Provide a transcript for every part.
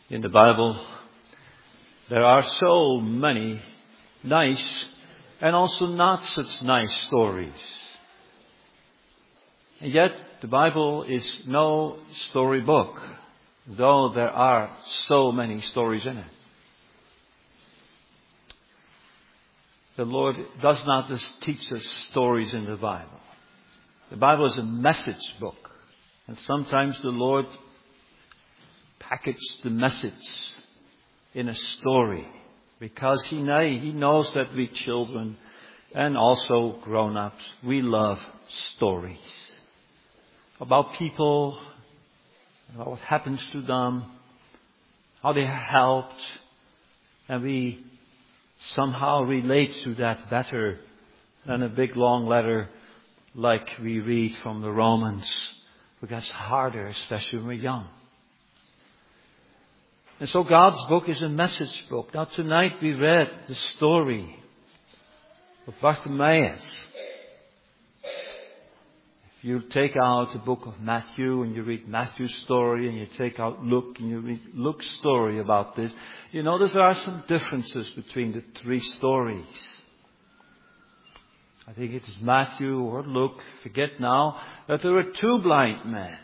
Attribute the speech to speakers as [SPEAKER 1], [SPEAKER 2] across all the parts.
[SPEAKER 1] In the Bible, there are so many nice and also not such nice stories. And yet, the Bible is no storybook, though there are so many stories in it. The Lord does not just teach us stories in the Bible. The Bible is a message book. And sometimes the Lord packaged the message in a story because He knows that we children and also grown-ups, we love stories about people, about what happens to them, how they are helped, and we somehow relate to that better than a big long letter like we read from the Romans, because it's harder, especially when we're young. And so God's book is a message book. Now tonight we read the story of Bartimaeus. If you take out the book of Matthew and you read Matthew's story and you take out Luke and you read Luke's story about this, you notice there are some differences between the three stories. I think it is Matthew or Luke, forget now, that there were two blind men.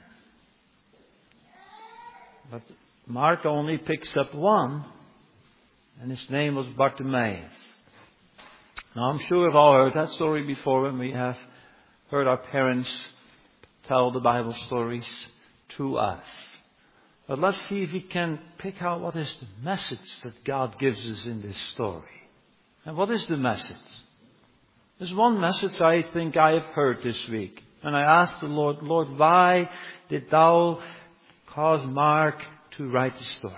[SPEAKER 1] But Mark only picks up one, and his name was Bartimaeus. Now I'm sure we've all heard that story before when we have heard our parents tell the Bible stories to us. But let's see if we can pick out what is the message that God gives us in this story. And what is the message? There's one message I think I have heard this week. And I asked the Lord, Lord, why did Thou cause Mark to write the story?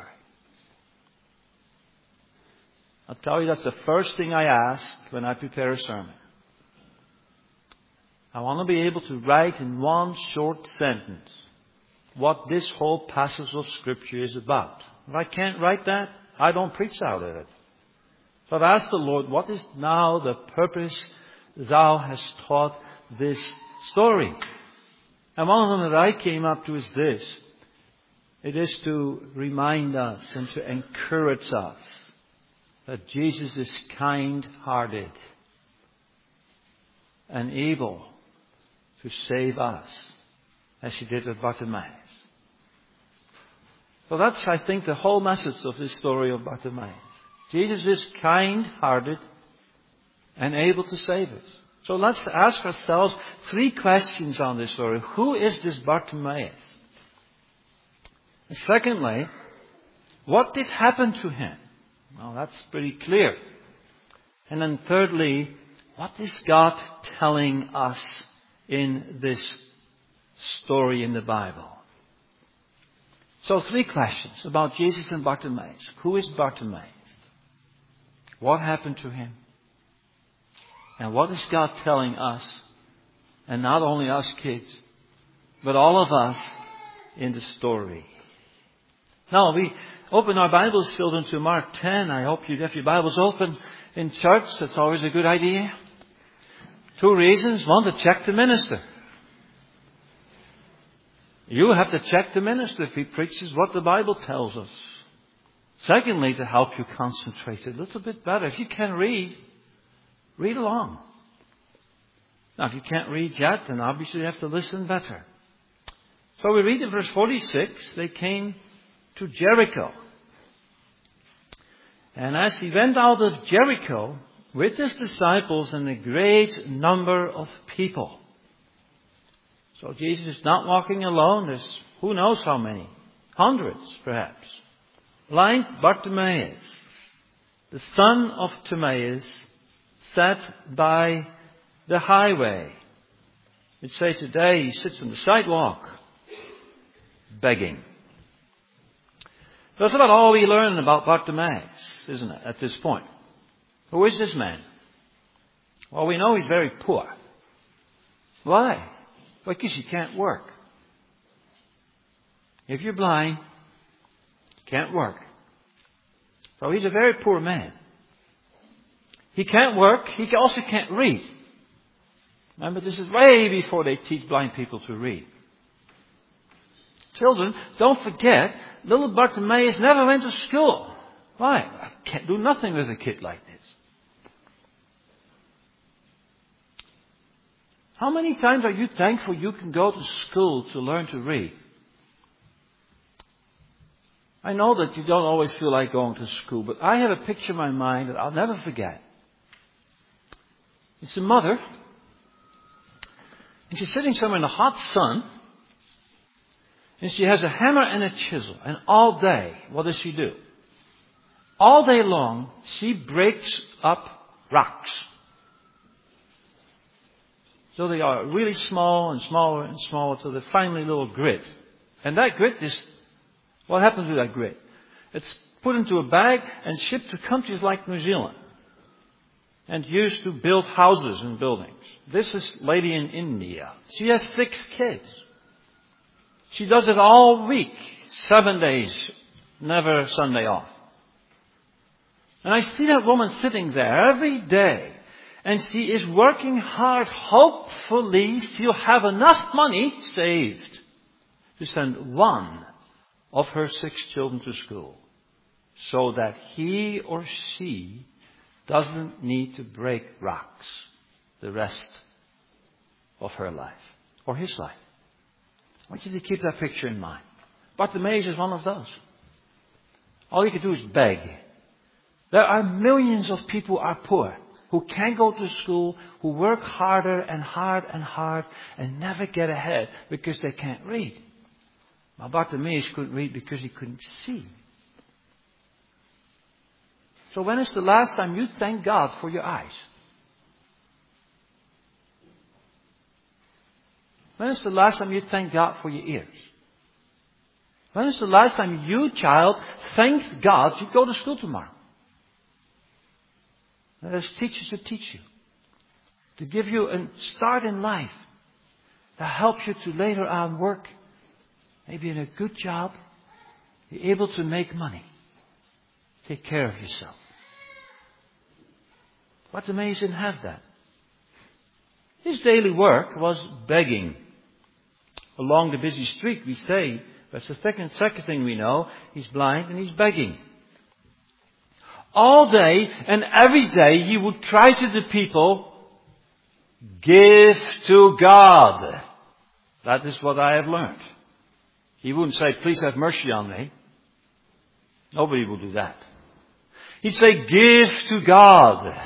[SPEAKER 1] I'll tell you, that's the first thing I ask when I prepare a sermon. I want to be able to write in one short sentence what this whole passage of Scripture is about. If I can't write that, I don't preach out of it. So I've asked the Lord, what is now the purpose Thou hast taught this story? And one of them that I came up to is this. It is to remind us and to encourage us that Jesus is kind-hearted and able to save us as He did with Bartimaeus. So that's, I think, the whole message of this story of Bartimaeus. Jesus is kind-hearted and able to save us. So let's ask ourselves three questions on this story. Who is this Bartimaeus? And secondly, what did happen to him? Well, that's pretty clear. And then thirdly, what is God telling us in this story in the Bible? So three questions about Jesus and Bartimaeus. Who is Bartimaeus? What happened to him? And what is God telling us? And not only us kids, but all of us in the story. Now, we open our Bibles, children, to Mark 10. I hope you have your Bibles open in church. That's always a good idea. Two reasons. One, to check the minister. You have to check the minister if he preaches what the Bible tells us. Secondly, to help you concentrate a little bit better. If you can read along. Now, if you can't read yet, then obviously you have to listen better. So we read in verse 46, they came to Jericho. And as He went out of Jericho with His disciples and a great number of people. So Jesus is not walking alone. There's who knows how many. Hundreds, perhaps. Blind Bartimaeus, the son of Timaeus, sat by the highway. We'd say today he sits on the sidewalk, begging. That's about all we learn about Bartimaeus, isn't it, at this point? Who is this man? Well, we know he's very poor. Why? Because you can't work. If you're blind, you can't work. So he's a very poor man. He can't work. He also can't read. Remember, this is way before they teach blind people to read. Children, don't forget, little Bartimaeus never went to school. Why? I can't do nothing with a kid like this. How many times are you thankful you can go to school to learn to read? I know that you don't always feel like going to school, but I have a picture in my mind that I'll never forget. It's a mother, and she's sitting somewhere in the hot sun, and she has a hammer and a chisel, and all day, what does she do? All day long, she breaks up rocks. So they are really small and smaller and smaller till they're finally little grit. And that grit is, what happens with that grit? It's put into a bag and shipped to countries like New Zealand. And used to build houses and buildings. This is a lady in India. She has 6 kids. She does it all week. 7 days. Never Sunday off. And I see that woman sitting there every day. And she is working hard. Hopefully she'll have enough money saved to send one of her 6 children to school. So that he or she doesn't need to break rocks the rest of her life. Or his life. I want you to keep that picture in mind. Bartimaeus is one of those. All you can do is beg. There are millions of people who are poor, who can't go to school, who work harder and hard and hard and never get ahead because they can't read. Now Bartimaeus couldn't read because he couldn't see. So when is the last time you thank God for your eyes? When is the last time you thank God for your ears? When is the last time you, child, thanked God you go to school tomorrow? There's teachers to teach you. To give you a start in life. That helps you to later on work. Maybe in a good job. Be able to make money. Take care of yourself. Bartimaeus didn't have that. His daily work was begging. Along the busy street, we say, that's the second thing we know, he's blind and he's begging. All day and every day he would cry to the people, give to God. That is what I have learned. He wouldn't say, please have mercy on me. Nobody will do that. He'd say, give to God.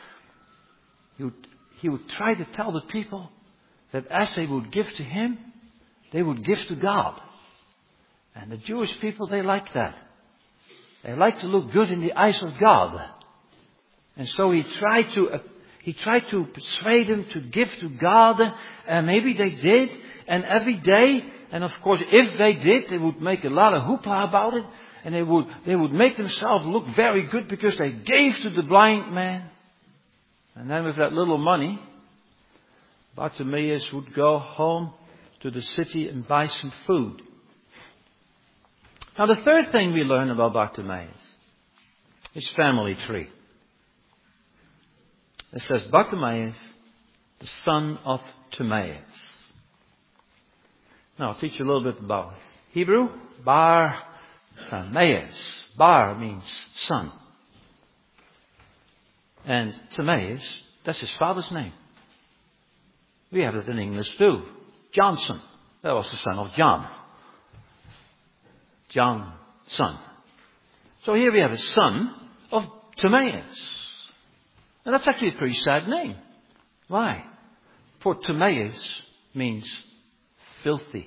[SPEAKER 1] He would try to tell the people that as they would give to him, they would give to God. And the Jewish people, they like that. They like to look good in the eyes of God. And so he tried to persuade them to give to God. And maybe they did. And every day, and of course if they did, they would make a lot of hoopla about it. And they would make themselves look very good because they gave to the blind man. And then with that little money, Bartimaeus would go home to the city and buy some food. Now the third thing we learn about Bartimaeus is family tree. It says Bartimaeus, the son of Timaeus. Now I'll teach you a little bit about Hebrew. Bartimaeus. Bar means son. And Timaeus, that's his father's name. We have it in English too. Johnson. That was the son of John. John's son. So here we have a son of Timaeus. And that's actually a pretty sad name. Why? For Timaeus means filthy.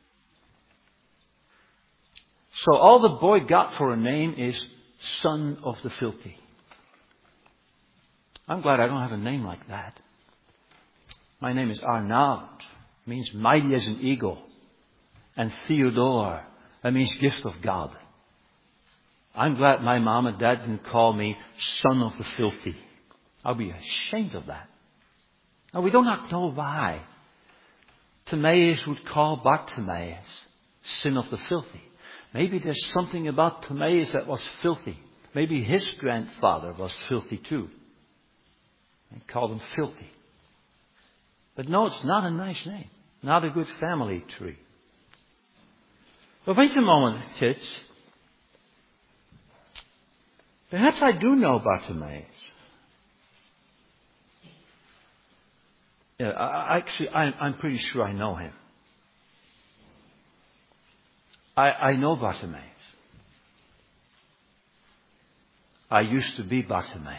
[SPEAKER 1] So all the boy got for a name is son of the filthy. I'm glad I don't have a name like that. My name is Arnoud. Means mighty as an eagle. And Theodore. That means gift of God. I'm glad my mom and dad didn't call me son of the filthy. I'll be ashamed of that. Now we do not know why Timaeus would call Bartimaeus son of the filthy. Maybe there's something about Timaeus that was filthy. Maybe his grandfather was filthy too. And called him filthy. But no, it's not a nice name. Not a good family tree. But wait a moment, kids. Perhaps I do know Bartimaeus. Yeah, I'm pretty sure I know him. I know Bartimaeus. I used to be Bartimaeus.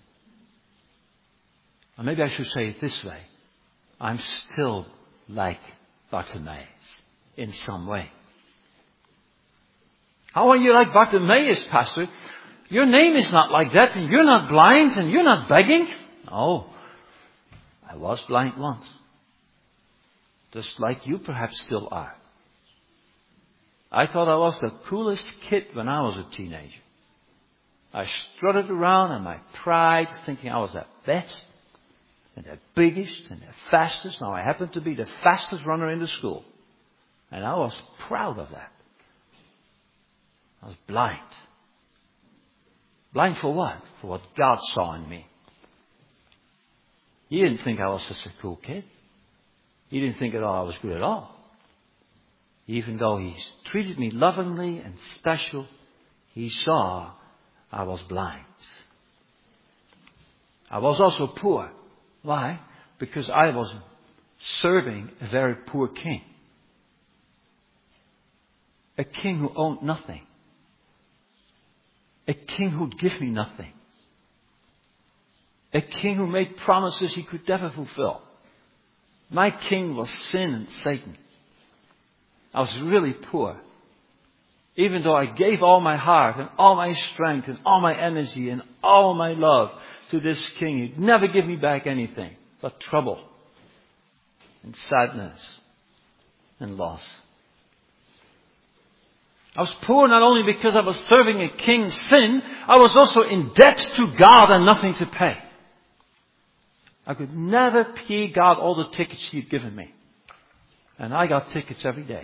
[SPEAKER 1] Or maybe I should say it this way. I'm still like Bartimaeus in some way. How are you like Bartimaeus, Pastor? Your name is not like that, and you're not blind, and you're not begging. Oh, I was blind once. Just like you perhaps still are. I thought I was the coolest kid when I was a teenager. I strutted around in my pride, thinking I was the best, and the biggest, and the fastest. Now I happened to be the fastest runner in the school. And I was proud of that. I was blind. Blind for what? For what God saw in me. He didn't think I was such a cool kid. He didn't think at all I was good at all. Even though He treated me lovingly and special, He saw I was blind. I was also poor. Why? Because I was serving a very poor king. A king who owned nothing. A king who'd give me nothing. A king who made promises He could never fulfill. My king was sin and Satan. I was really poor. Even though I gave all my heart and all my strength and all my energy and all my love to this king, he'd never give me back anything but trouble and sadness and loss. I was poor not only because I was serving a king's sin, I was also in debt to God and nothing to pay. I could never pay God all the tickets He'd given me. And I got tickets every day.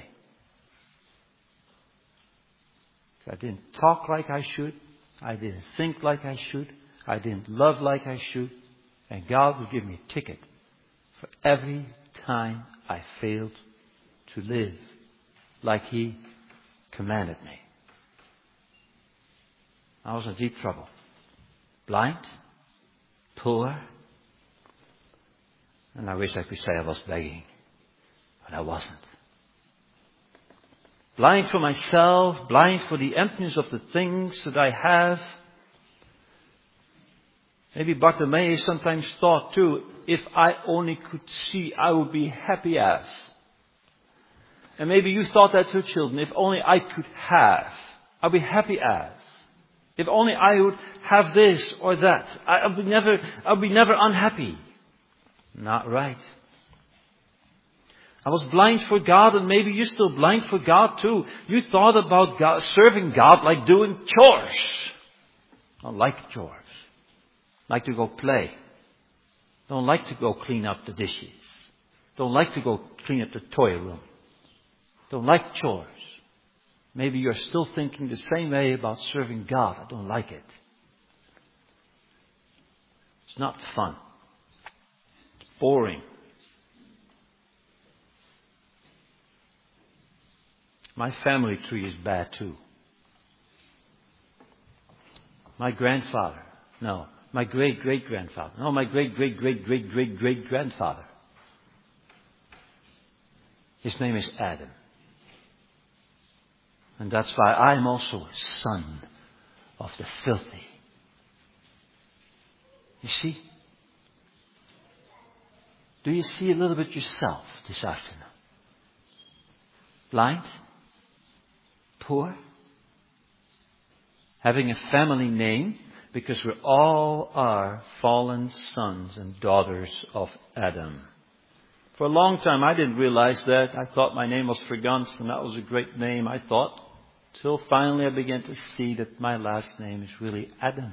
[SPEAKER 1] I didn't talk like I should. I didn't think like I should. I didn't love like I should. And God would give me a ticket for every time I failed to live like He commanded me. I was in deep trouble. Blind, poor, and I wish I could say I was begging, but I wasn't. Blind for myself, blind for the emptiness of the things that I have. Maybe Bartimaeus sometimes thought too, if I only could see, I would be happy as. And maybe you thought that too, children. If only I could have, I'd be happy as. If only I would have this or that, I'll be never unhappy. Not right. I was blind for God, and maybe you're still blind for God too. You thought about God, serving God like doing chores. I don't like chores. I like to go play. Don't like to go clean up the dishes. Don't like to go clean up the toy room. Don't like chores. Maybe you're still thinking the same way about serving God. I don't like it. It's not fun. It's boring. My family tree is bad too. My grandfather. No. My great-great-grandfather. No, my great-great-great-great-great-great-grandfather. His name is Adam. And that's why I'm also a son of the filthy. You see? Do you see a little bit yourself this afternoon? Blind? Poor? Having a family name? Because we all are fallen sons and daughters of Adam. For a long time I didn't realize that. I thought my name was Vergans and that was a great name, I thought. Till finally I began to see that my last name is really Adam.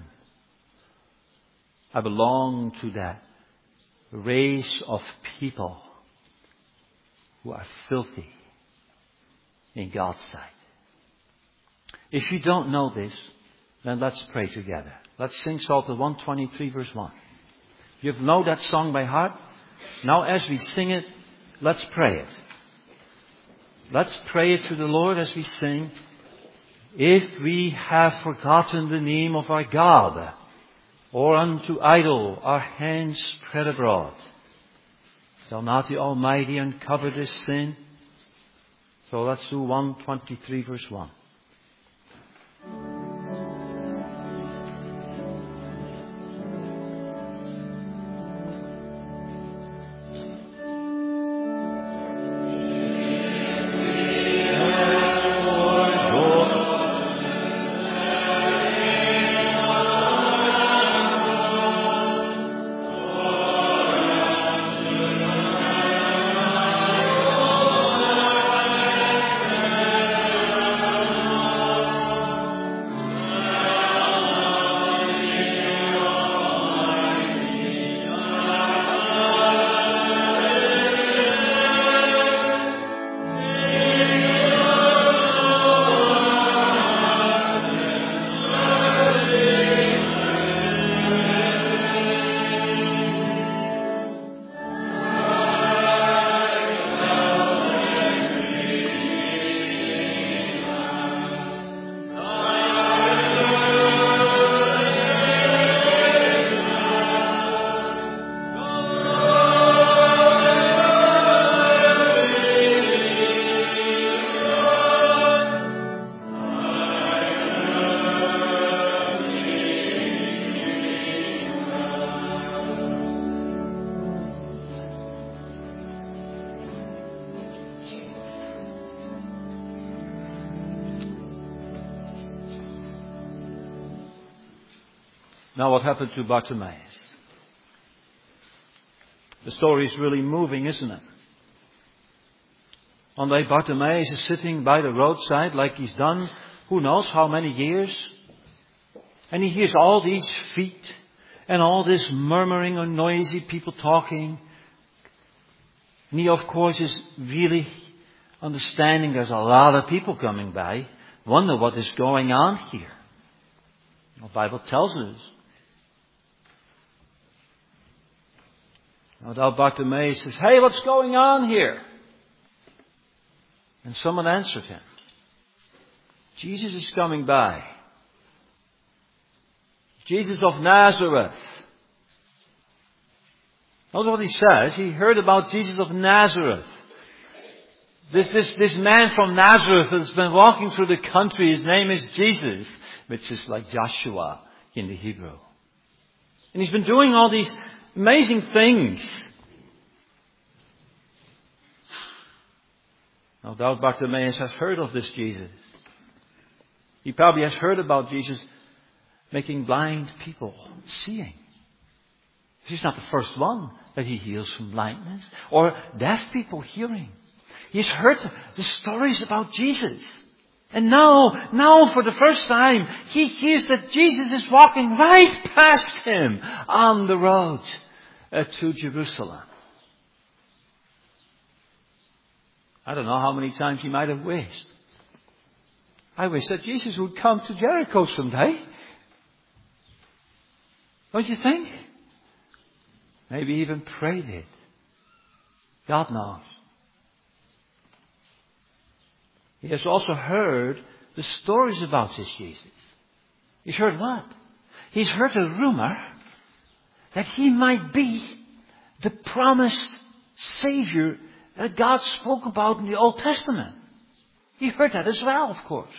[SPEAKER 1] I belong to that race of people who are filthy in God's sight. If you don't know this, then let's pray together. Let's sing Psalm 123 verse 1. You know that song by heart? Now as we sing it, let's pray it. let's pray it to the Lord as we sing. If we have forgotten the name of our God, or unto idol our hands spread abroad, shall not the Almighty uncover this sin? So let's do 123 verse 1. Now what happened to Bartimaeus? The story is really moving, isn't it? One day Bartimaeus is sitting by the roadside like he's done who knows how many years. And he hears all these feet and all this murmuring or noisy people talking. And he of course is really understanding there's a lot of people coming by. Wonder what is going on here. The Bible tells us. Now Bartimaeus says, "Hey, what's going on here?" And someone answered him, "Jesus is coming by. Jesus of Nazareth." Notice what he says. He heard about Jesus of Nazareth. This man from Nazareth has been walking through the country. His name is Jesus, which is like Joshua in the Hebrew. And he's been doing all these amazing things. No doubt Bartimaeus has heard of this Jesus. He probably has heard about Jesus making blind people seeing. He's not the first one that he heals from blindness or deaf people hearing. He's heard the stories about Jesus. And now for the first time, he hears that Jesus is walking right past him on the road to Jerusalem. I don't know how many times he might have wished. I wish that Jesus would come to Jericho someday. Don't you think? Maybe even prayed it. God knows. He has also heard the stories about this Jesus. He's heard what? He's heard a rumor that he might be the promised Savior that God spoke about in the Old Testament. He heard that as well, of course.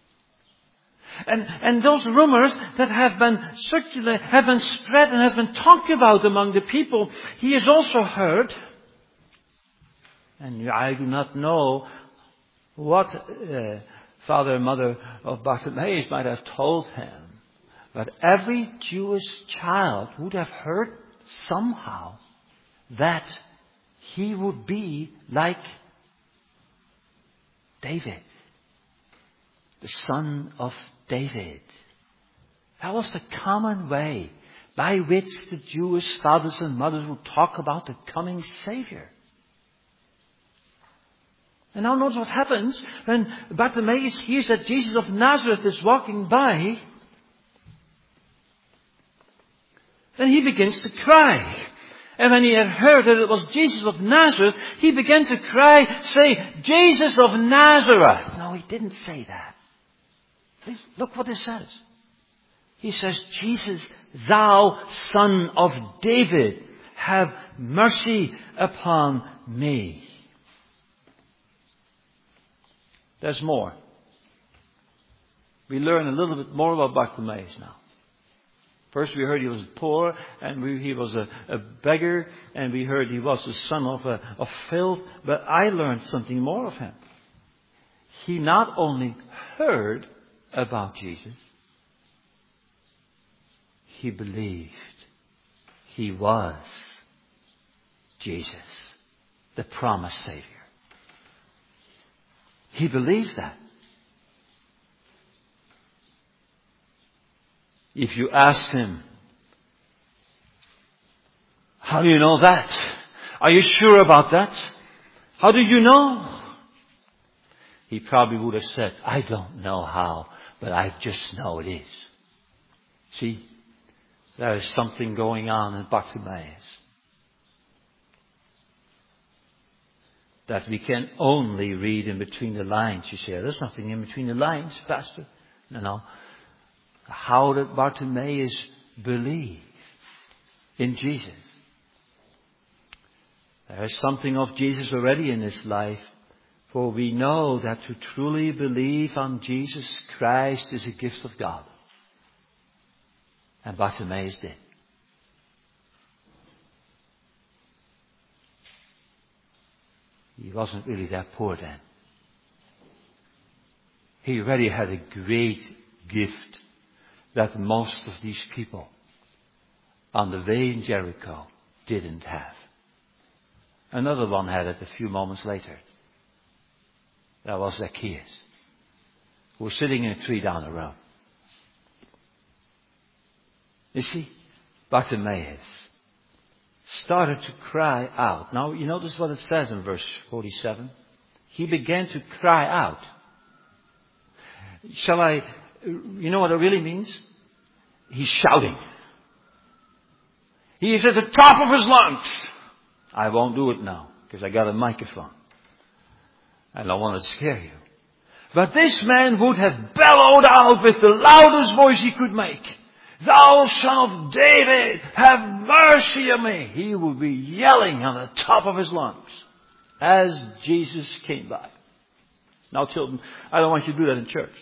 [SPEAKER 1] And those rumors that have been circulated, have been spread and have been talked about among the people, he has also heard. And I do not know what father and mother of Bartimaeus might have told him. But every Jewish child would have heard somehow that he would be like David, the son of David. That was the common way by which the Jewish fathers and mothers would talk about the coming Savior. And now notice what happens when Bartimaeus hears that Jesus of Nazareth is walking by. Then he begins to cry. And when he had heard that it was Jesus of Nazareth, he began to cry, say, Jesus of Nazareth. No, he didn't say that. Please look what it says. He says, Jesus, thou son of David, have mercy upon me. There's more. We learn a little bit more about Bartimaeus now. First we heard he was poor, and he was a beggar, and we heard he was the son of filth. But I learned something more of him. He not only heard about Jesus, he believed he was Jesus, the promised Savior. He believed that. If you asked him, how do you know that? Are you sure about that? How do you know? He probably would have said, I don't know how, but I just know it is. See, there is something going on in Bartimaeus that we can only read in between the lines. You say, there's nothing in between the lines, Pastor. No. How did Bartimaeus believe in Jesus? There is something of Jesus already in his life, for we know that to truly believe on Jesus Christ is a gift of God. And Bartimaeus did. He wasn't really that poor then. He already had a great gift that most of these people on the way in Jericho didn't have. Another one had it a few moments later. That was Zacchaeus, who was sitting in a tree down the road. You see, Bartimaeus started to cry out. Now, you notice what it says in verse 47. He began to cry out. You know what it really means? He's shouting. He is at the top of his lungs. I won't do it now, because I got a microphone. I don't want to scare you. But this man would have bellowed out with the loudest voice he could make. Thou son of David, have mercy on me. He would be yelling on the top of his lungs as Jesus came by. Now children, I don't want you to do that in church.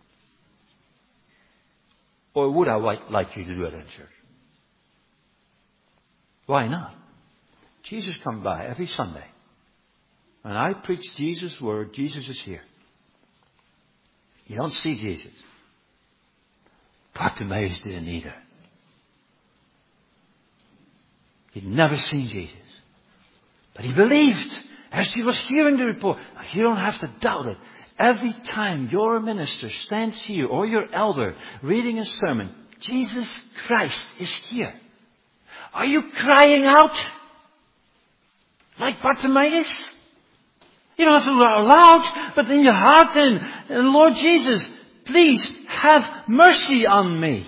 [SPEAKER 1] Or would I like you to do that in church? Why not? Jesus comes by every Sunday. When I preach Jesus' word, Jesus is here. You don't see Jesus. Bartimaeus didn't either. He'd never seen Jesus. But he believed as he was hearing the report. Now, you don't have to doubt it. Every time your minister stands here or your elder reading a sermon, Jesus Christ is here. Are you crying out like Bartimaeus? You don't have to do it out loud, but in your heart then, Lord Jesus, please have mercy on me.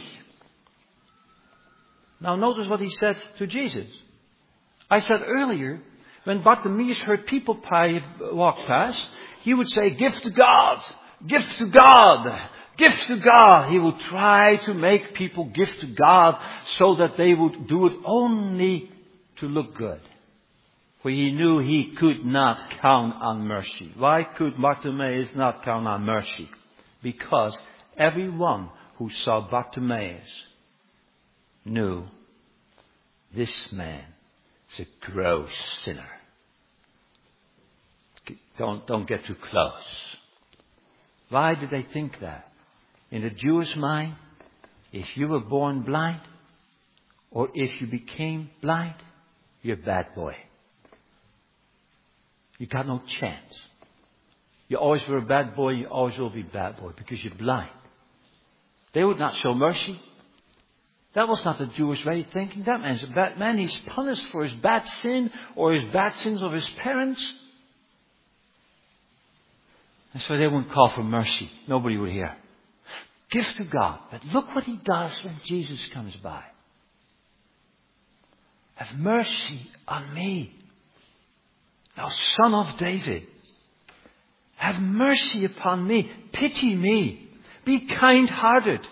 [SPEAKER 1] Now notice what he said to Jesus. I said earlier, when Bartimaeus heard people walk past, he would say, give to God, give to God, give to God. He would try to make people give to God so that they would do it only to look good. For he knew he could not count on mercy. Why could Bartimaeus not count on mercy? Because everyone who saw Bartimaeus knew this man is a gross sinner. Don't get too close. Why did they think that? In the Jewish mind, if you were born blind, or if you became blind, you're a bad boy. You got no chance. You always were a bad boy, you always will be a bad boy, because you're blind. They would not show mercy. That was not the Jewish way of thinking. That man's a bad man. He's punished for his bad sin or his bad sins of his parents. And so they wouldn't call for mercy. Nobody would hear. Give to God. But look what he does when Jesus comes by. have mercy on me. Thou Son of David, have mercy upon me. Pity me. Be kind-hearted.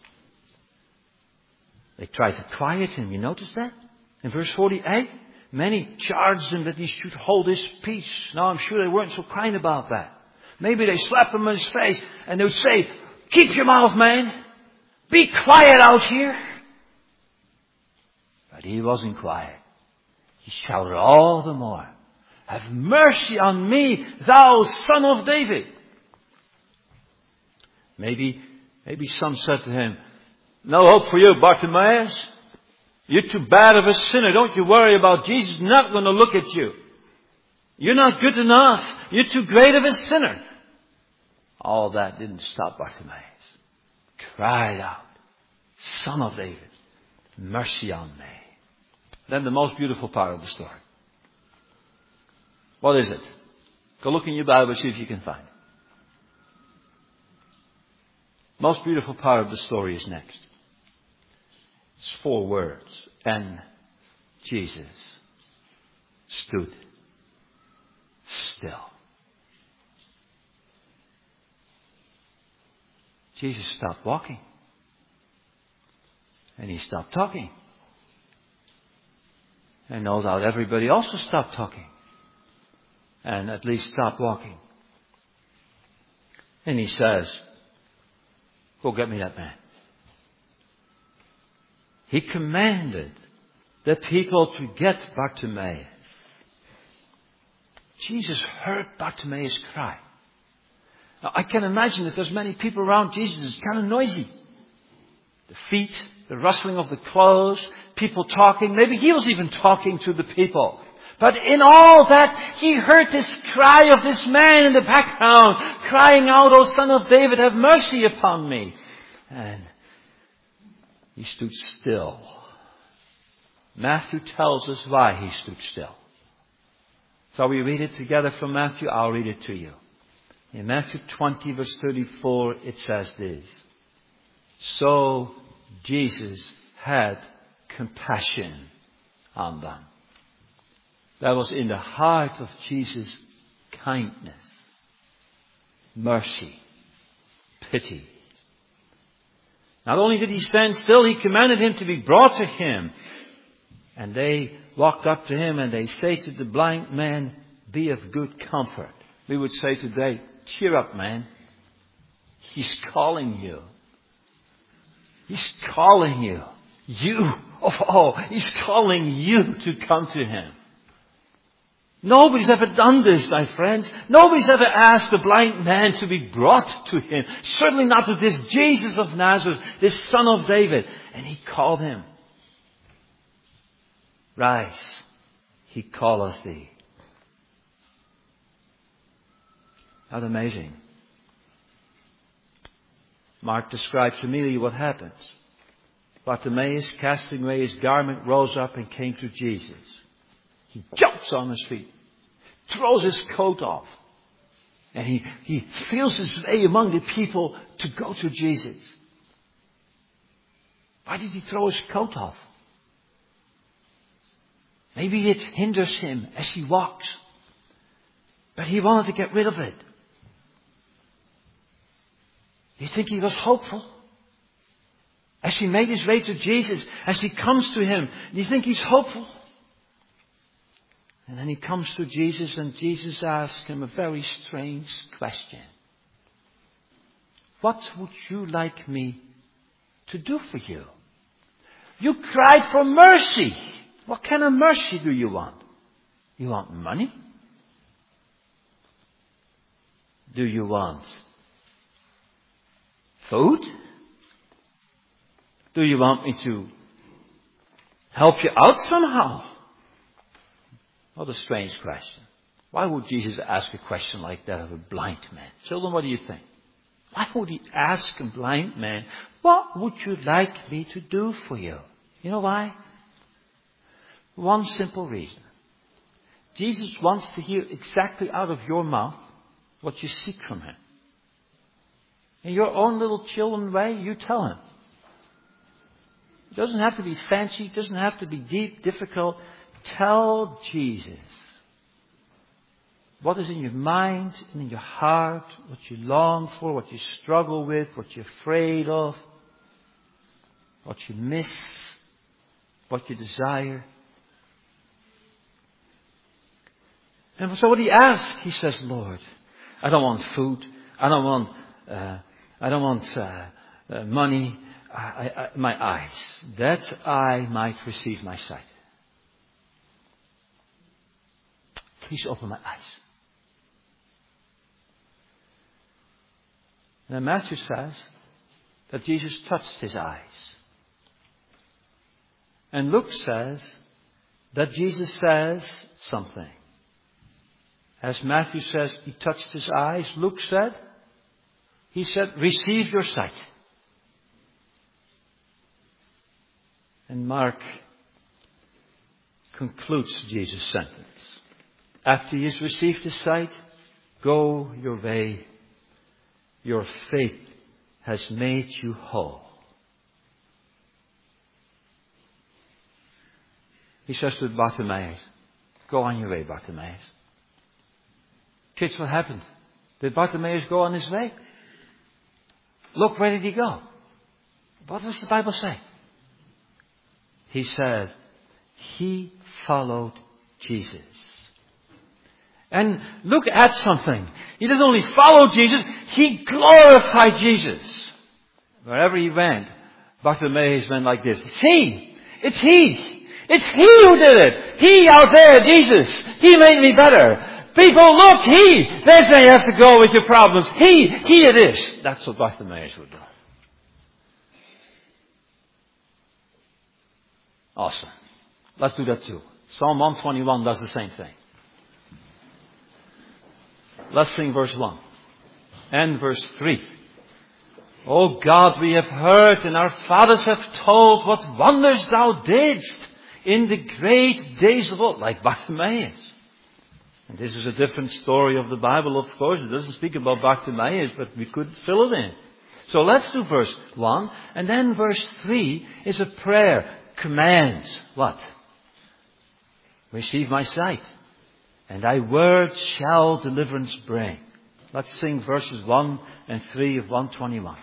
[SPEAKER 1] They tried to quiet him. You notice that? In verse 48, many charged him that he should hold his peace. Now I'm sure they weren't so kind about that. Maybe they slapped him in his face and they would say, keep your mouth, man. Be quiet out here. But he wasn't quiet. He shouted all the more, have mercy on me, thou Son of David. Maybe some said to him, no hope for you, Bartimaeus. You're too bad of a sinner. Don't you worry about Jesus. He's not going to look at you. You're not good enough. You're too great of a sinner. All that didn't stop Bartimaeus. Cried out, Son of David, mercy on me. Then the most beautiful part of the story. What is it? Go look in your Bible, see if you can find it. Most beautiful part of the story is next. It's 4 words. And Jesus stood still. Jesus stopped walking. And he stopped talking. And no doubt everybody also stopped talking. And at least stopped walking. And he says, go get me that man. He commanded the people to get Bartimaeus. Jesus heard Bartimaeus cry. Now I can imagine if there's many people around Jesus, it's kind of noisy. The feet, the rustling of the clothes, people talking. Maybe he was even talking to the people. But in all that, he heard this cry of this man in the background, crying out, O Son of David, have mercy upon me. And he stood still. Matthew tells us why he stood still. So we read it together from Matthew. I'll read it to you. In Matthew 20 verse 34 it says this. So Jesus had compassion on them. That was in the heart of Jesus, kindness, mercy, pity. Not only did he stand still, he commanded him to be brought to him. And they walked up to him and they say to the blind man, be of good comfort. We would say today, cheer up, man. He's calling you. He's calling you. You of all. He's calling you to come to him. Nobody's ever done this, my friends. Nobody's ever asked the blind man to be brought to him. Certainly not to this Jesus of Nazareth, this Son of David. And he called him. Rise, he calleth thee. How amazing. Mark describes immediately what happens. Bartimaeus, casting away his garment, rose up and came to Jesus. He jumps on his feet, throws his coat off, and he feels his way among the people to go to Jesus. Why did he throw his coat off? Maybe it hinders him as he walks, but he wanted to get rid of it. You think he was hopeful? As he made his way to Jesus, as he comes to him, do you think he's hopeful? And then he comes to Jesus and Jesus asks him a very strange question. What would you like me to do for you? You cried for mercy. What kind of mercy do you want? You want money? Do you want food? Do you want me to help you out somehow? What a strange question. Why would Jesus ask a question like that of a blind man? Children, what do you think? Why would he ask a blind man, what would you like me to do for you? You know why? One simple reason. Jesus wants to hear exactly out of your mouth what you seek from him. In your own little children way, you tell him. It doesn't have to be fancy. It doesn't have to be deep, difficult. Tell Jesus what is in your mind and in your heart, what you long for, what you struggle with, what you're afraid of, what you miss, what you desire. And so what he asks, he says, Lord, I don't want food. I don't want money. My eyes, that I might receive my sight. Please open my eyes. And then Matthew says that Jesus touched his eyes. And Luke says that Jesus says something. As Matthew says he touched his eyes, Luke said, he said, receive your sight. And Mark concludes Jesus' sentence. After he has received his sight, go your way. Your faith has made you whole. He says to Bartimaeus, go on your way, Bartimaeus. Kids, what happened? Did Bartimaeus go on his way? Look, where did he go? What does the Bible say? He said, he followed Jesus. And look at something. He doesn't only follow Jesus, he glorified Jesus. Wherever he went, Bartimaeus went like this. It's he. It's he. It's he who did it. He out there, Jesus. He made me better. People, look, he. There's where you have to go with your problems. He it is. That's what Bartimaeus would do. Awesome. Let's do that too. Psalm 121 does the same thing. Let's sing verse 1 and verse 3. O God, we have heard and our fathers have told what wonders thou didst in the great days of old, like Bartimaeus. And this is a different story of the Bible, of course. It doesn't speak about Bartimaeus, but we could fill it in. So let's do verse 1. And then verse 3 is a prayer. Command. What? Receive my sight. And thy word shall deliverance bring. Let's sing verses 1 and 3 of 121.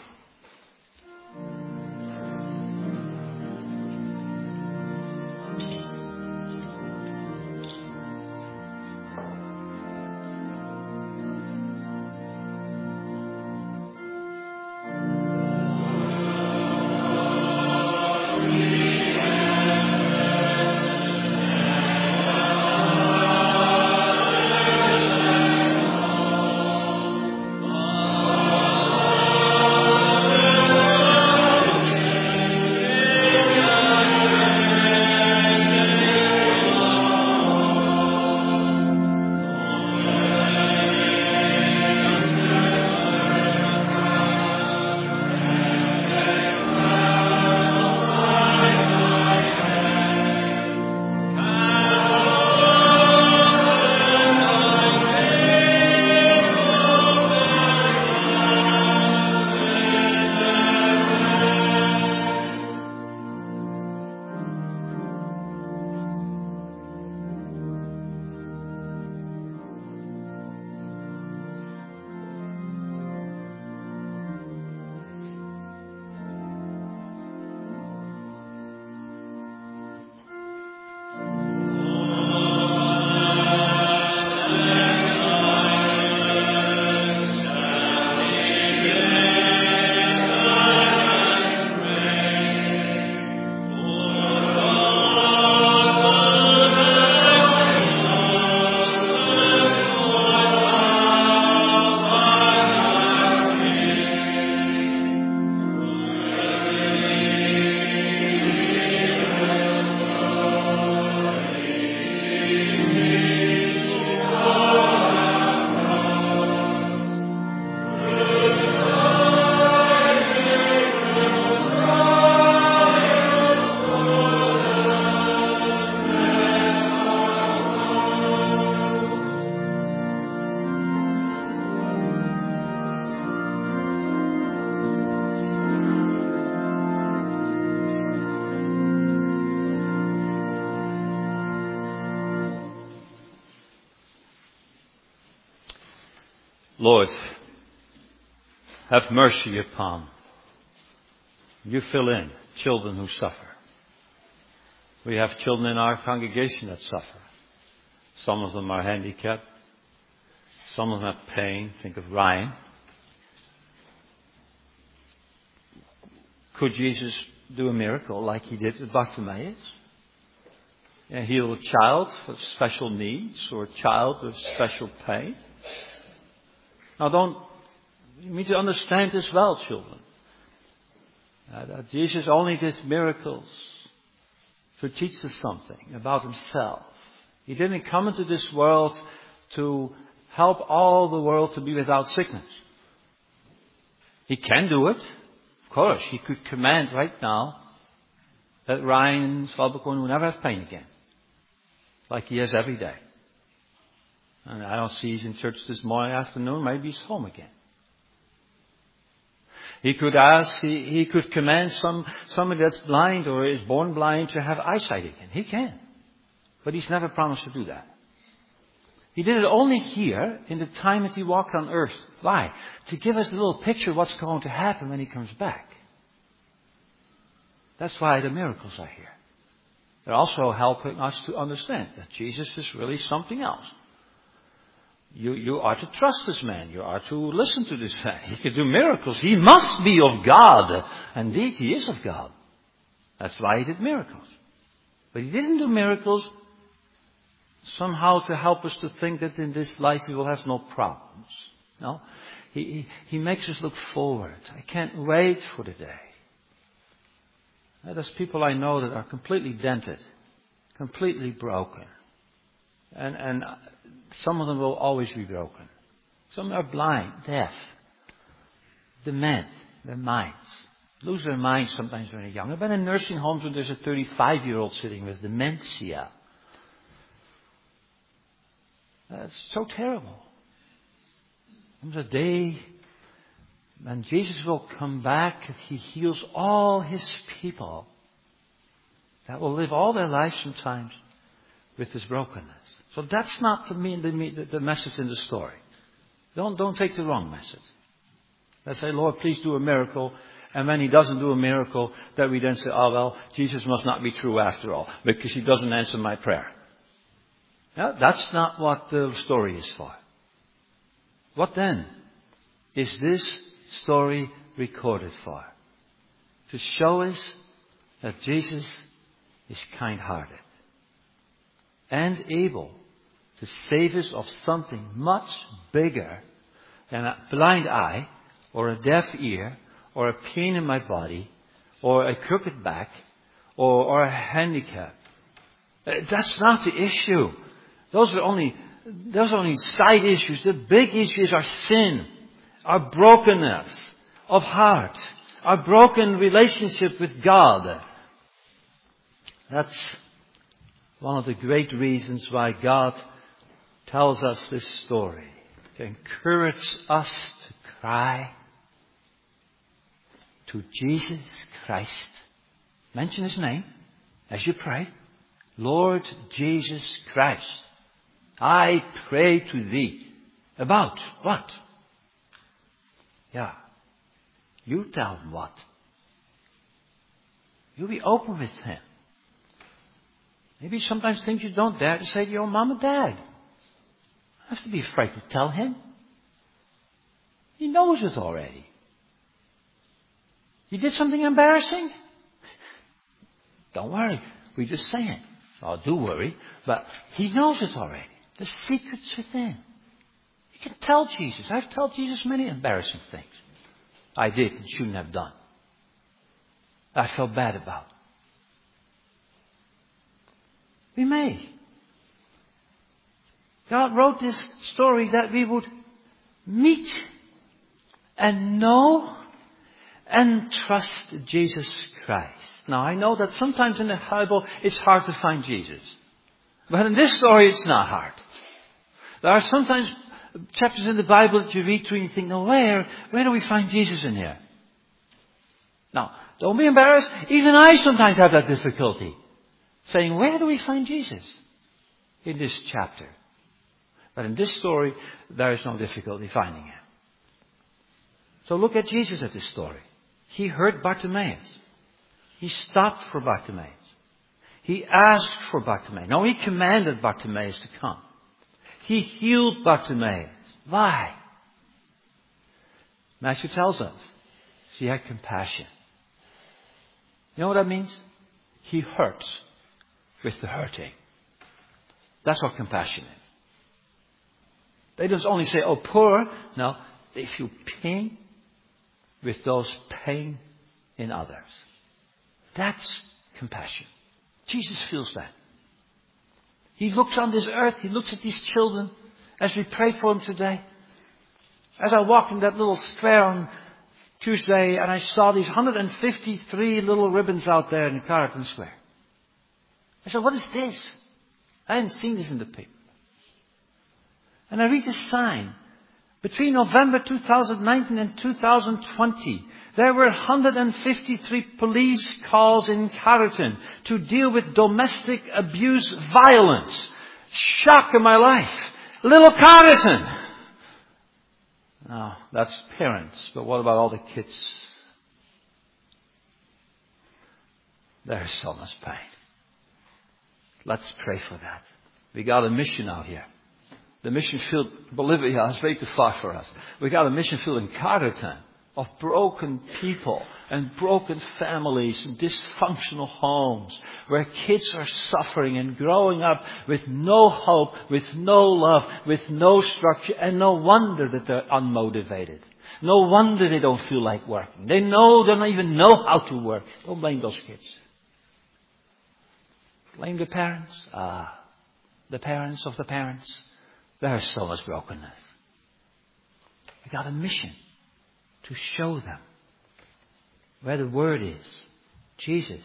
[SPEAKER 1] Lord, have mercy upon. You fill in children who suffer. We have children in our congregation that suffer. Some of them are handicapped. Some of them have pain. Think of Ryan. Could Jesus do a miracle like he did with Bartimaeus? And heal a child with special needs or a child with special pain? Now you need to understand this well, children. That Jesus only did miracles to teach us something about himself. He didn't come into this world to help all the world to be without sickness. He can do it. Of course, he could command right now that Ryan Svalbacon will never have pain again. Like he has every day. And I don't see he's in church this morning afternoon. Maybe he's home again. He could command somebody that's blind or is born blind to have eyesight again. He can. But he's never promised to do that. He did it only here in the time that he walked on earth. Why? To give us a little picture of what's going to happen when he comes back. That's why the miracles are here. They're also helping us to understand that Jesus is really something else. You are to trust this man. You are to listen to this man. He can do miracles. He must be of God. Indeed, he is of God. That's why he did miracles. But he didn't do miracles somehow to help us to think that in this life we will have no problems. No. He makes us look forward. I can't wait for the day. There's people I know that are completely dented, completely broken. And some of them will always be broken. Some are blind, deaf, dement, their minds. Lose their minds sometimes when they're young. I've been in nursing homes when there's a 35-year-old sitting with dementia. That's so terrible. Comes a day when Jesus will come back and he heals all his people that will live all their lives sometimes with this brokenness. So that's not the message in the story. Don't take the wrong message. Let's say, Lord, please do a miracle. And when he doesn't do a miracle, that we then say, oh, well, Jesus must not be true after all, because he doesn't answer my prayer. Yeah, that's not what the story is for. What then is this story recorded for? To show us that Jesus is kind-hearted and able to save us of something much bigger than a blind eye or a deaf ear or a pain in my body or a crooked back or a handicap. That's not the issue. Those are only side issues. The big issue is our sin, our brokenness of heart, our broken relationship with God. That's one of the great reasons why God tells us this story. To encourage us to cry to Jesus Christ. Mention his name as you pray. Lord Jesus Christ, I pray to thee. About what? Yeah. You tell him what. You be open with him. Maybe sometimes things you don't dare to say to your mom and dad. You have to be afraid to tell him. He knows it already. You did something embarrassing? Don't worry. We just say it. Oh, do worry. But he knows it already. The secret's within. You can tell Jesus. I've told Jesus many embarrassing things. I did and shouldn't have done. I felt bad about. We may. God wrote this story that we would meet and know and trust Jesus Christ. Now, I know that sometimes in the Bible it's hard to find Jesus. But in this story it's not hard. There are sometimes chapters in the Bible that you read through and you think, now where do we find Jesus in here? Now, don't be embarrassed. Even I sometimes have that difficulty. Saying, where do we find Jesus in this chapter? But in this story, there is no difficulty finding him. So look at Jesus at this story. He heard Bartimaeus. He stopped for Bartimaeus. He asked for Bartimaeus. No, he commanded Bartimaeus to come. He healed Bartimaeus. Why? Matthew tells us he had compassion. You know what that means? He hurts with the hurting. That's what compassion is. They don't only say, oh, poor. No, they feel pain with those pain in others. That's compassion. Jesus feels that. He looks on this earth. He looks at these children as we pray for them today. As I walked in that little square on Tuesday and I saw these 153 little ribbons out there in the Carlton Square. I said, what is this? I hadn't seen this in the paper. And I read this sign. Between November 2019 and 2020, there were 153 police calls in Carlton to deal with domestic abuse violence. Shock in my life. Little Carlton. Now, that's parents, but what about all the kids? There's so much pain. Let's pray for that. We got a mission out here. The mission field, Bolivia, is way too far for us. We got a mission field in Carlton of broken people and broken families and dysfunctional homes where kids are suffering and growing up with no hope, with no love, with no structure, and no wonder that they're unmotivated. No wonder they don't feel like working. They don't even know how to work. Don't blame those kids. Blame the parents. The parents of the parents. There's so much brokenness. We got a mission to show them where the word is. Jesus.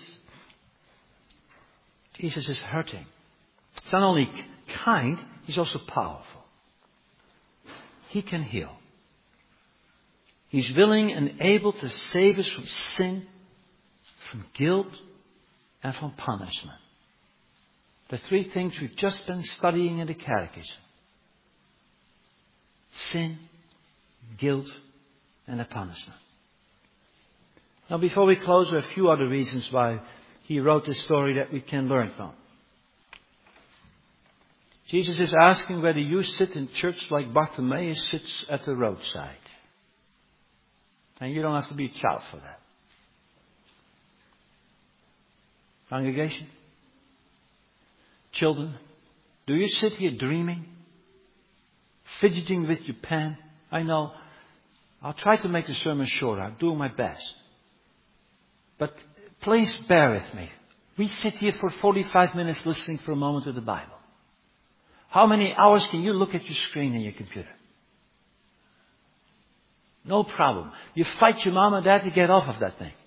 [SPEAKER 1] Jesus is hurting. He's not only kind, he's also powerful. He can heal. He's willing and able to save us from sin, from guilt, and from punishment. The three things we've just been studying in the Catechism. Sin, guilt, and a punishment. Now before we close, there are a few other reasons why he wrote this story that we can learn from. Jesus is asking whether you sit in church like Bartimaeus sits at the roadside. And you don't have to be a child for that. Congregation? Children, do you sit here dreaming? Fidgeting with your pen? I know. I'll try to make the sermon shorter. I'm doing my best. But please bear with me. We sit here for 45 minutes listening for a moment to the Bible. How many hours can you look at your screen and your computer? No problem. You fight your mom and dad to get off of that thing.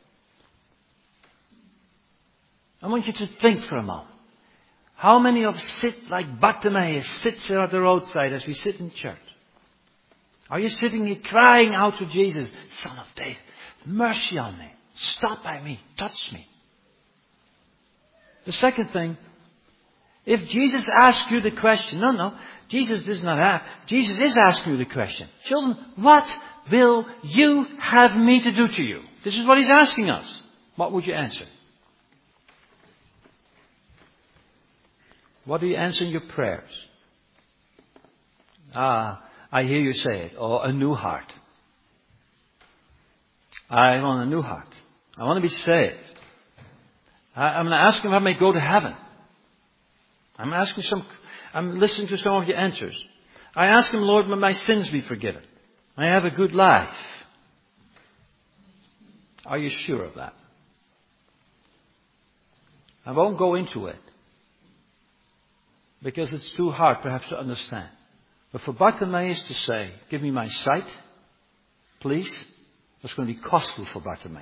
[SPEAKER 1] I want you to think for a moment. How many of us sit like Bartimaeus sits here at the roadside as we sit in church? Are you sitting here crying out to Jesus, Son of David, mercy on me, stop by me, touch me? The second thing, if Jesus asks you the question, Jesus does not ask. Jesus is asking you the question. Children, what will you have me to do to you? This is what he's asking us. What would you answer? What do you answer in your prayers? I hear you say it. Or a new heart. I want a new heart. I want to be saved. I'm going to ask him if I may go to heaven. I'm listening to some of your answers. I ask him, Lord, may my sins be forgiven. I have a good life. Are you sure of that? I won't go into it. Because it's too hard perhaps to understand. But for Bartimaeus to say, give me my sight, please, that's going to be costly for Bartimaeus.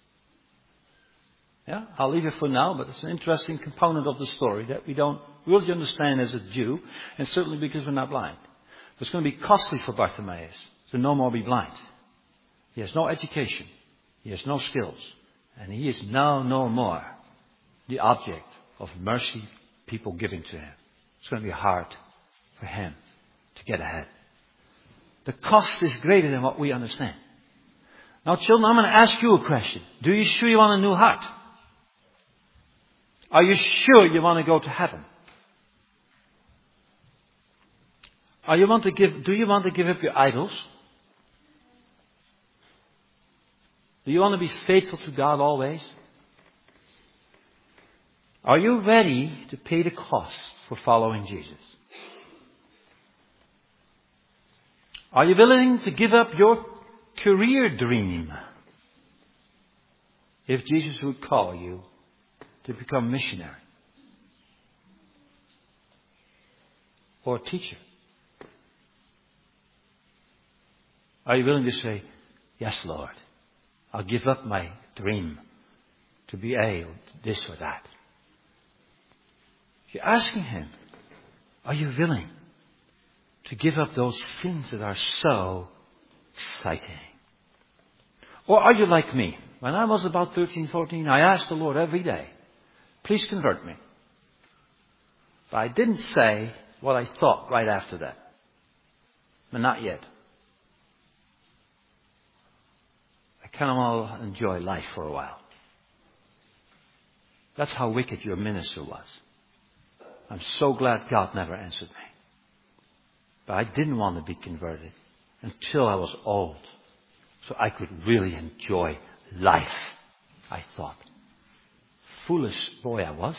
[SPEAKER 1] Yeah, I'll leave it for now, but it's an interesting component of the story that we don't really understand as a Jew, and certainly because we're not blind. But it's going to be costly for Bartimaeus to no more be blind. He has no education. He has no skills. And he is now no more the object of mercy people giving to him. It's going to be hard for him to get ahead. The cost is greater than what we understand. Now, children, I'm going to ask you a question. Do you sure you want a new heart? Are you sure you want to go to heaven? Do you want to give up your idols? Do you want to be faithful to God always? Are you ready to pay the cost for following Jesus? Are you willing to give up your career dream if Jesus would call you to become missionary or teacher? Are you willing to say, yes, Lord, I'll give up my dream to be able to this or that? You're asking Him, are you willing to give up those things that are so exciting? Or are you like me? When I was about 13, 14, I asked the Lord every day, please convert me. But I didn't say what I thought right after that. But not yet. I kind of want to enjoy life for a while. That's how wicked your minister was. I'm so glad God never answered me. But I didn't want to be converted until I was old, so I could really enjoy life, I thought. Foolish boy I was.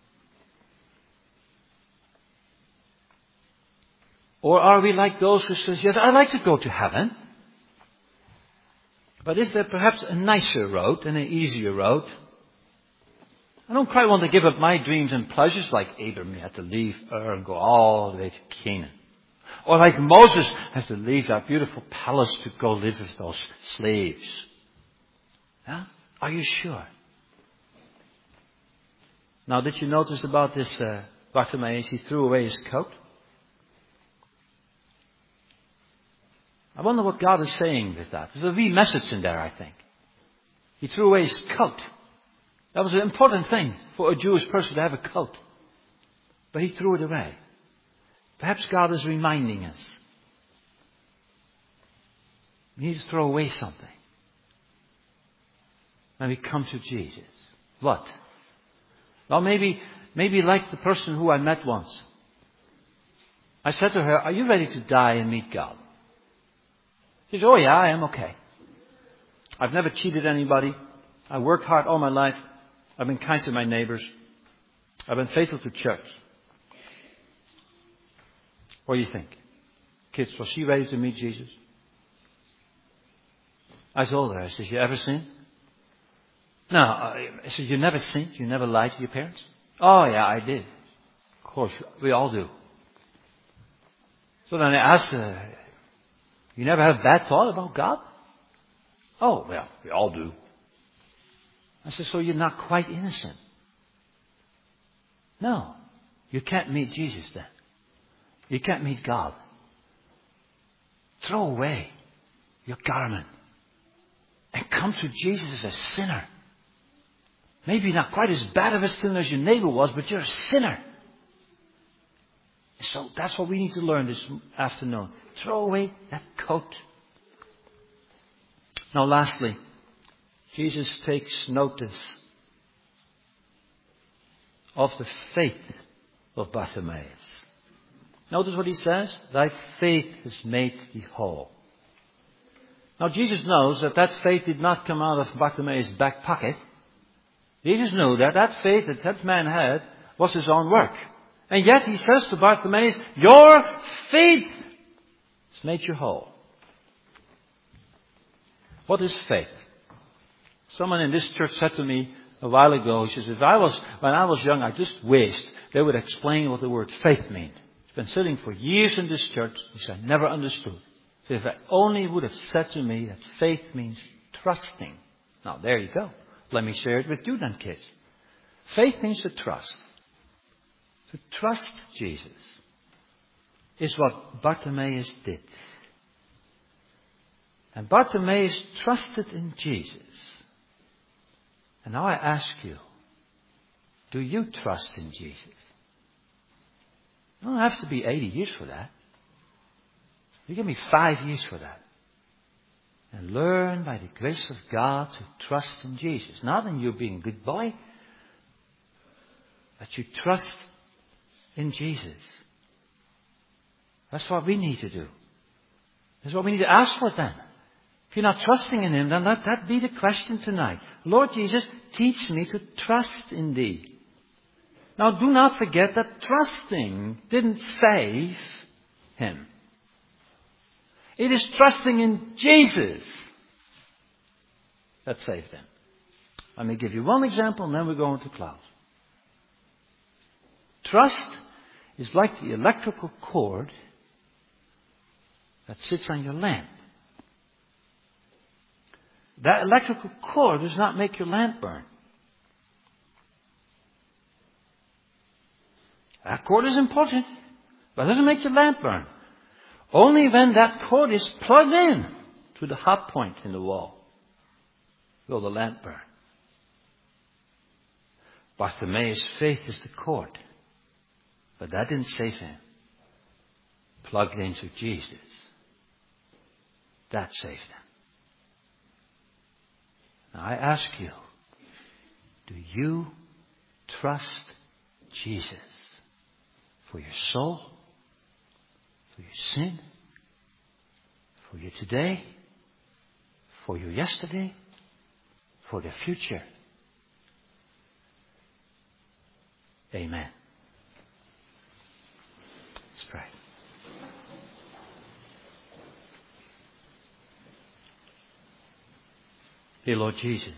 [SPEAKER 1] Or are we like those who says, yes, I'd like to go to heaven. But is there perhaps a nicer road and an easier road? I don't quite want to give up my dreams and pleasures like Abraham. He had to leave Ur and go all the way to Canaan. Or like Moses has to leave that beautiful palace to go live with those slaves. Huh? Are you sure? Now, did you notice about this Bartimaeus? He threw away his coat. I wonder what God is saying with that. There's a wee message in there, I think. He threw away his coat. That was an important thing for a Jewish person to have a coat. But he threw it away. Perhaps God is reminding us. We need to throw away something when we come to Jesus. What? Well, maybe like the person who I met once. I said to her, are you ready to die and meet God? She said, oh yeah, I am okay. I've never cheated anybody. I worked hard all my life. I've been kind to my neighbors. I've been faithful to church. What do you think? Kids, was she ready to meet Jesus? I told her, I said, you ever sinned? No. I said, you never sinned? You never lied to your parents? Oh yeah, I did. Of course, we all do. So then I asked her, you never have bad thought about God? Oh, well, we all do. I said, so you're not quite innocent? No. You can't meet Jesus then. You can't meet God. Throw away your garment and come to Jesus as a sinner. Maybe not quite as bad of a sinner as your neighbor was, but you're a sinner. So that's what we need to learn this afternoon. Throw away that coat. Now lastly, Jesus takes notice of the faith of Bartimaeus. Notice what he says. Thy faith has made thee whole. Now Jesus knows that faith did not come out of Bartimaeus' back pocket. Jesus knew that faith that man had was his own work. And yet he says to Bartimaeus, your faith has made you whole. What is faith? Someone in this church said to me a while ago, he says, when I was young, I just wished they would explain what the word faith means. He's been sitting for years in this church. He said, I never understood. So if I only would have said to me that faith means trusting. Now, there you go. Let me share it with you then, kids. Faith means to trust. To trust Jesus is what Bartimaeus did. And Bartimaeus trusted in Jesus. And now I ask you, do you trust in Jesus? You don't have to be 80 years for that. You give me 5 years for that. And learn by the grace of God to trust in Jesus. Not in you being a good boy, but you trust in Jesus. That's what we need to do. That's what we need to ask for then. If you're not trusting in Him, then let that be the question tonight. Lord Jesus, teach me to trust in Thee. Now do not forget that trusting didn't save him. It is trusting in Jesus that saved him. Let me give you one example and then we're going to close. Trust is like the electrical cord that sits on your lamp. That electrical cord does not make your lamp burn. That cord is important, but it doesn't make your lamp burn. Only when that cord is plugged in to the hot point in the wall will the lamp burn. Bartimaeus' faith is the cord, but that didn't save him. Plugged into Jesus, that saved him. Now I ask you, do you trust Jesus for your soul, for your sin, for your today, for your yesterday, for the future? Amen. Let's pray. Dear Lord Jesus,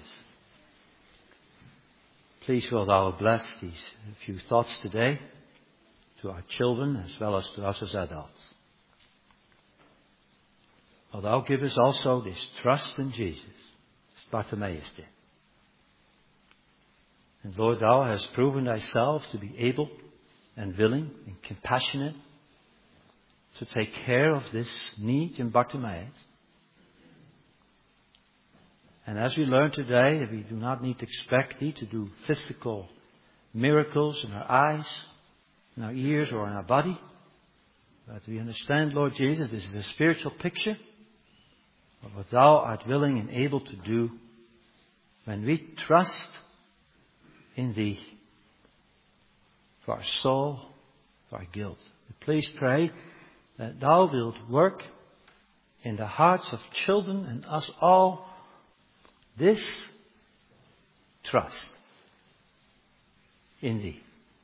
[SPEAKER 1] please will Thou bless these few thoughts today to our children as well as to us as adults. Will Thou give us also this trust in Jesus, as Bartimaeus did. And Lord, Thou hast proven Thyself to be able and willing and compassionate to take care of this need in Bartimaeus. And as we learn today that we do not need to expect Thee to do physical miracles in our eyes, in our ears or in our body, but we understand, Lord Jesus, this is a spiritual picture of what Thou art willing and able to do when we trust in Thee for our soul, for our guilt. We please pray that Thou wilt work in the hearts of children and us all this trust in Thee.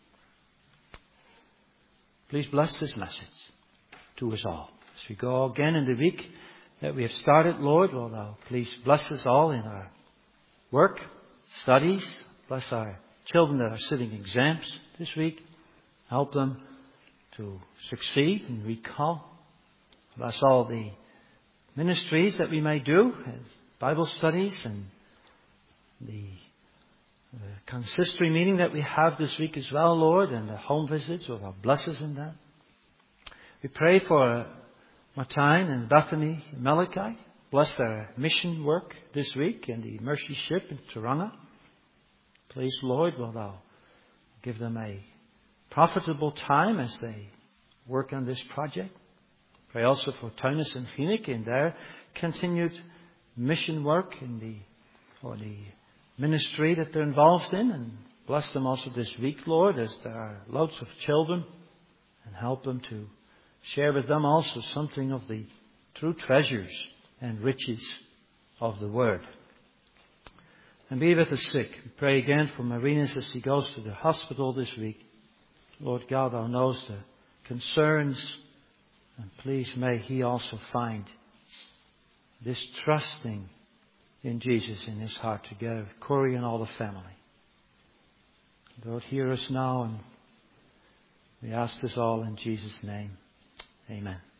[SPEAKER 1] Please bless this message to us all. As we go again in the week that we have started, Lord, will Thou please bless us all in our work, studies. Bless our children that are sitting exams this week. Help them to succeed and recall. Bless all the ministries that we may do, Bible studies and the consistory meeting that we have this week as well, Lord, and the home visits. Will Thou bless us in that. We pray for Martijn and Bethany Malachi. Bless their mission work this week and the Mercy Ship in Tauranga. Please, Lord, will Thou give them a profitable time as they work on this project. Pray also for Tunis and Phoenix in their continued mission work in the ministry that they're involved in. And bless them also this week, Lord, as there are loads of children. And help them to share with them also something of the true treasures and riches of the Word. And be with the sick. We pray again for Marinus as he goes to the hospital this week. Lord God, Thou knows the concerns. And please may he also find this trusting in Jesus in his heart together with Corey and all the family. Lord, hear us now, and we ask this all in Jesus' name. Amen.